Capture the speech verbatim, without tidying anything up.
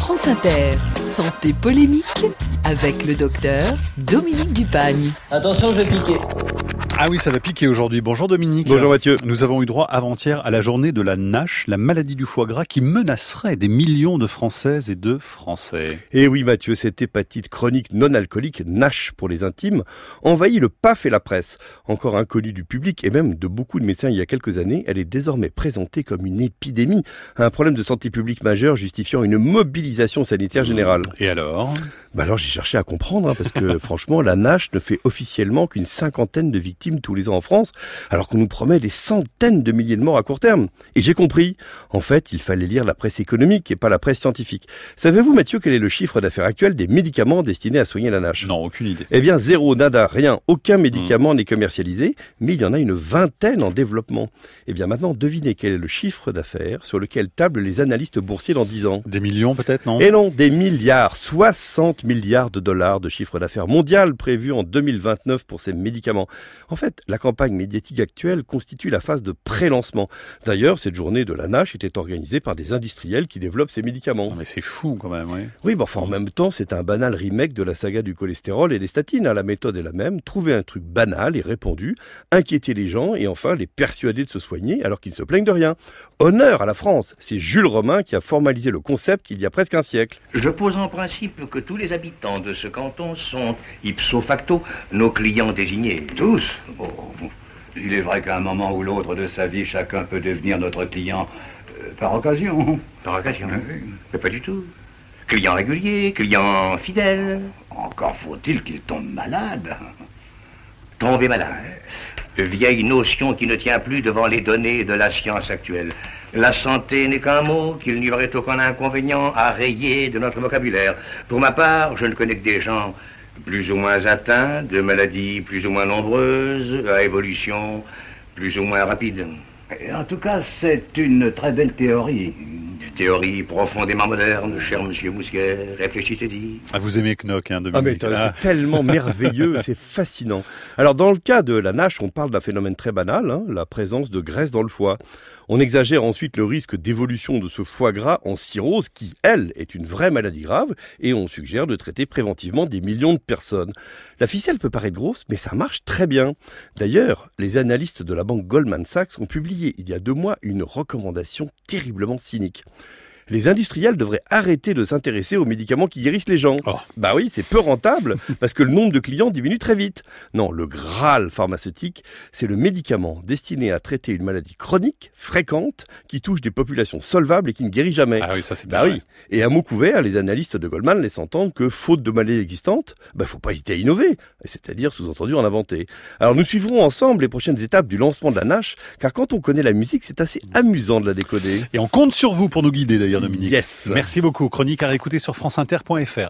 France Inter, santé polémique avec le docteur Dominique Dupagne. Attention, je vais piquer. Ah oui, ça va piquer aujourd'hui. Bonjour Dominique. Bonjour Mathieu. Nous avons eu droit avant-hier à la journée de la NASH, la maladie du foie gras qui menacerait des millions de Françaises et de Français. Et oui Mathieu, cette hépatite chronique non alcoolique, NASH pour les intimes, envahit le P A F et la presse. Encore inconnue du public et même de beaucoup de médecins il y a quelques années, elle est désormais présentée comme une épidémie, un problème de santé publique majeur justifiant une mobilisation sanitaire générale. Et alors ? Bah alors j'ai cherché à comprendre, hein, parce que franchement la NASH ne fait officiellement qu'une cinquantaine de victimes tous les ans en France, alors qu'on nous promet des centaines de milliers de morts à court terme. Et j'ai compris, en fait il fallait lire la presse économique et pas la presse scientifique. Savez-vous Mathieu quel est le chiffre d'affaires actuel des médicaments destinés à soigner la NASH ? Non, aucune idée. Eh bien zéro, nada, rien, aucun médicament mmh. n'est commercialisé, mais il y en a une vingtaine en développement. Eh bien maintenant devinez quel est le chiffre d'affaires sur lequel tablent les analystes boursiers dans dix ans. Des millions peut-être, non ? Et non, des milliards, soixante milliards de dollars de chiffre d'affaires mondial prévu en deux mille vingt-neuf pour ces médicaments. En fait, la campagne médiatique actuelle constitue la phase de pré-lancement. D'ailleurs, cette journée de la NASH était organisée par des industriels qui développent ces médicaments. Non mais c'est fou quand même, oui. Oui, bon, enfin en même temps, c'est un banal remake de la saga du cholestérol et des statines. La méthode est la même, trouver un truc banal et répandu, inquiéter les gens et enfin les persuader de se soigner alors qu'ils ne se plaignent de rien. Honneur à la France, c'est Jules Romain qui a formalisé le concept il y a presque un siècle. Je pose en principe que tous les habitants de ce canton sont, ipso facto, nos clients désignés. Tous ? Oh, il est vrai qu'à un moment ou l'autre de sa vie, chacun peut devenir notre client euh, par occasion. Par occasion ? Oui. Mais pas du tout. Client régulier, client fidèle. Encore faut-il qu'il tombe malade. Tomber malade. Vieille notion qui ne tient plus devant les données de la science actuelle. La santé n'est qu'un mot, qu'il n'y aurait aucun inconvénient à rayer de notre vocabulaire. Pour ma part, je ne connais que des gens plus ou moins atteints de maladies plus ou moins nombreuses, à évolution plus ou moins rapide. Et en tout cas, c'est une très belle théorie. Théorie profondément moderne, cher monsieur Mousquet, réfléchissez-y. Ah, vous aimez Knock, hein, Dominique. Ah mais c'est tellement merveilleux, c'est fascinant. Alors dans le cas de la NASH, on parle d'un phénomène très banal, hein, la présence de graisse dans le foie. On exagère ensuite le risque d'évolution de ce foie gras en cirrhose qui, elle, est une vraie maladie grave et on suggère de traiter préventivement des millions de personnes. La ficelle peut paraître grosse, mais ça marche très bien. D'ailleurs, les analystes de la banque Goldman Sachs ont publié il y a deux mois une recommandation terriblement cynique. Les industriels devraient arrêter de s'intéresser aux médicaments qui guérissent les gens. Oh. Bah oui, c'est peu rentable parce que le nombre de clients diminue très vite. Non, le Graal pharmaceutique, c'est le médicament destiné à traiter une maladie chronique, fréquente, qui touche des populations solvables et qui ne guérit jamais. Ah oui, ça c'est bien. Bah oui. Et à mot couvert, les analystes de Goldman laissent entendre que, faute de maladies existantes, bah faut pas hésiter à innover, c'est-à-dire sous-entendu en inventer. Alors nous suivrons ensemble les prochaines étapes du lancement de la NASH, car quand on connaît la musique, c'est assez amusant de la décoder. Et on compte sur vous pour nous guider d'ailleurs. Dominique. Yes. Merci beaucoup. Chronique à réécouter sur franceinter point fr.